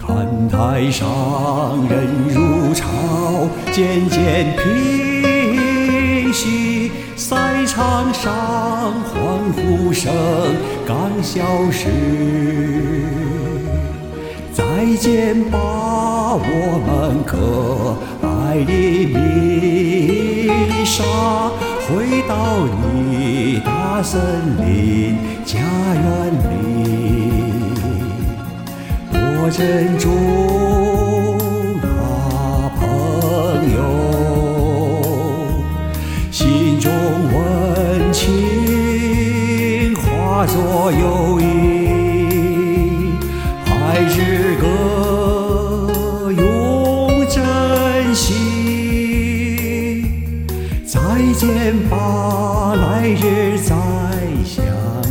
看台上人如潮，渐渐平息，赛场上欢呼声刚消失。再见吧，我们可爱的弥撒，回到你大森林家园里。多珍重啊，朋友，心中温情化作友谊，爱之歌永珍惜。再见吧，来日再相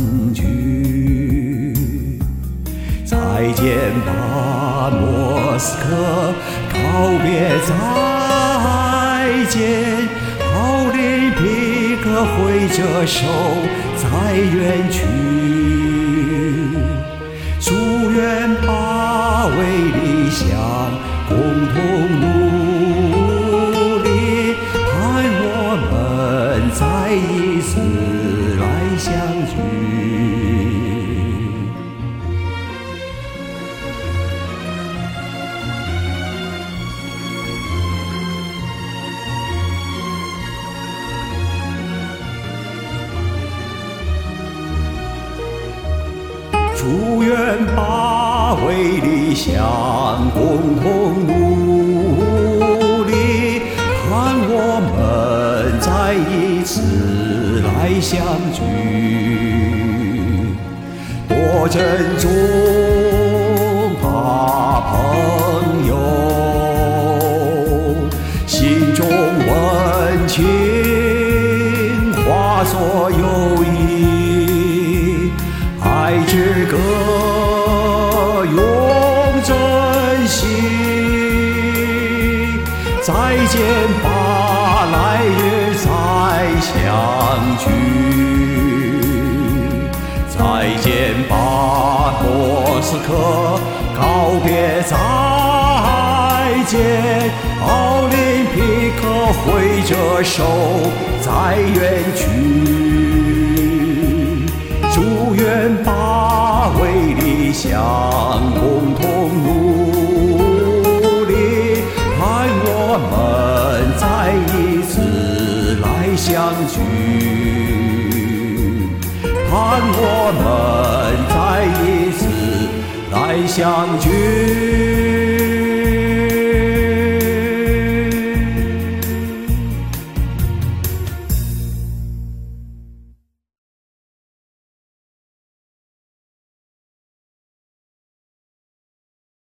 聚。再见吧，莫斯科，告别再见。奥林匹克挥着手在远去，祝愿吧，为理想共同努力，盼我们再一次来相聚。祝愿吧，为理想共同努力，盼我们再一次来相聚。多珍重啊，朋友，心中温情化作友谊，爱之歌永珍惜。再见吧，来日再相聚。再见吧，莫斯科，告别再见。奥林匹克挥着手在远去。祝愿吧，为理想共同努力，盼我们再一次来相聚。盼我们再一次来相聚。